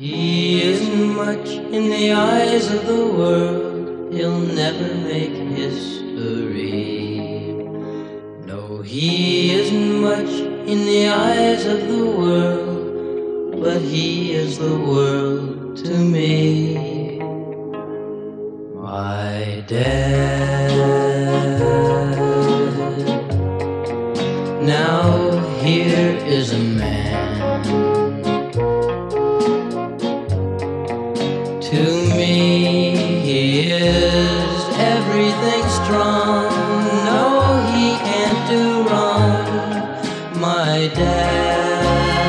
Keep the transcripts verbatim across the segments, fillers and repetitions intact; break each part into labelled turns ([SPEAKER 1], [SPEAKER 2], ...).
[SPEAKER 1] He isn't much in the eyes of the world, he'll never make history. No, he isn't much in the eyes of the world, but he is the world to me. My dad. Now here is a man. To me he is everything strong. No, he can't do wrong. My dad.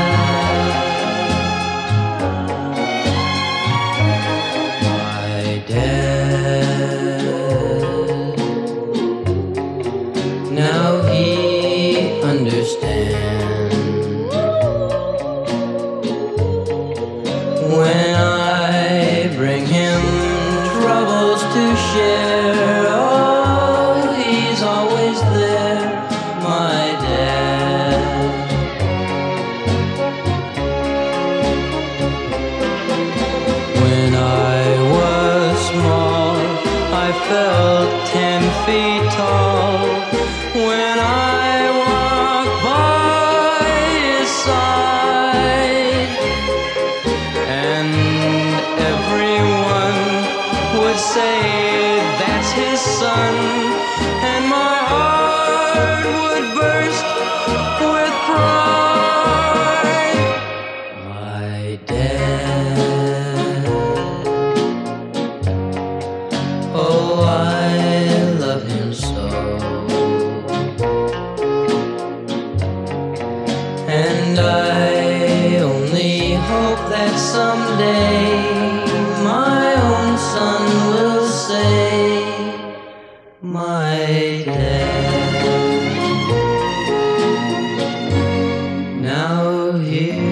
[SPEAKER 1] My dad. Now he understands when I bring him troubles to share. Oh, he's always there, my dad. When I was small, I felt ten feet tall. When I walked by his side, and everyone would say that's his son, and my heart would burst with pride. My dad. Oh, I love him so. And I only hope that someday my own son will say, my dad. Now here